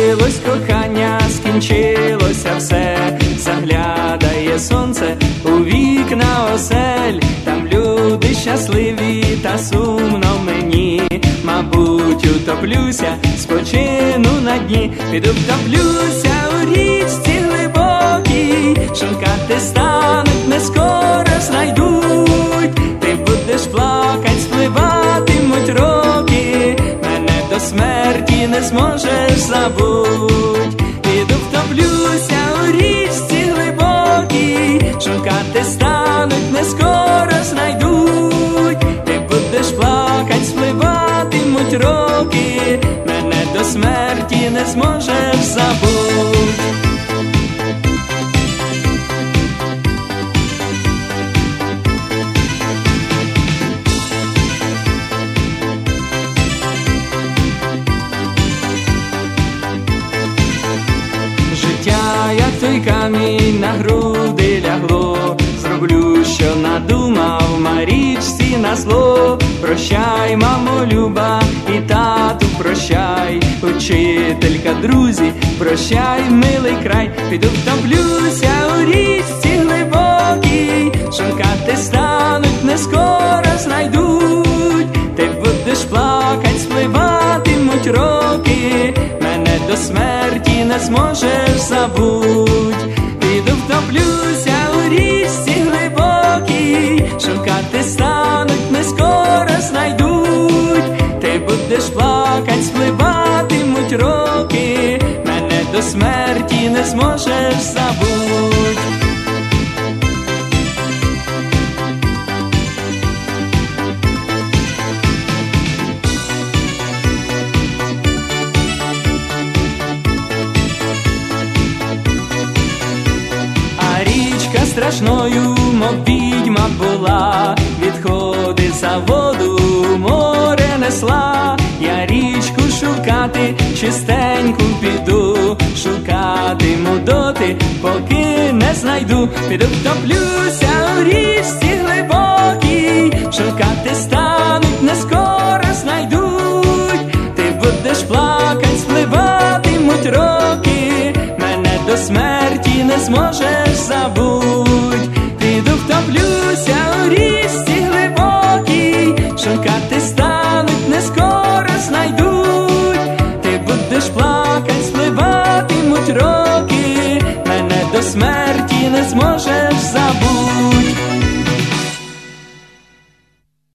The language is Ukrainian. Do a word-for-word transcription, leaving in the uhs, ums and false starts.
скінчилось кохання, скінчилося все. Заглядає сонце у вікна осель, там люди щасливі, та сумно мені. Мабуть, утоплюся, спочину на дні, піду втоплюся у річці глибокій. Шукати стануть, не скоро знайдуть. Ти будеш плакать, спливатимуть роки, мене до смерті не зможеш забуть. Піду втоплюся у річці глибокій, шукати стануть, не скоро знайдуть. Ти будеш плакать, спливатимуть роки, мене до смерті не зможеш забуть. Життя, як той камінь, на груди лягло, зроблю, що надумав, Марічці на зло. Прощай, мамо люба, і тату прощай, учителька, друзі, прощай, милий край. Піду втоплюся у річці глибокій, шукати стануть, не скоро знайдуть. Ти будеш плакать, спливатимуть роки, мене до смерті не зможеш забуть. Піду втоплюся у річці глибокій, шукати стануть, не скоро знайдуть. Ти будеш плакать, спливатимуть роки, мене до смерті не зможеш забуть. Страшною, мов відьма була, відходи за воду море несла. Я річку шукати, чистеньку піду, шукатиму доти, поки не знайду. Піду втоплюся у річці глибокій, шукати стануть, не скоро знайдуть. Ти будеш плакать, спливатимуть роки, мене до смерті не зможеш забуть. Піду втоплюся у річці глибокій, шукати стануть, не скоро знайдуть. Ти будеш плакать, спливатимуть роки, мене до смерті не зможеш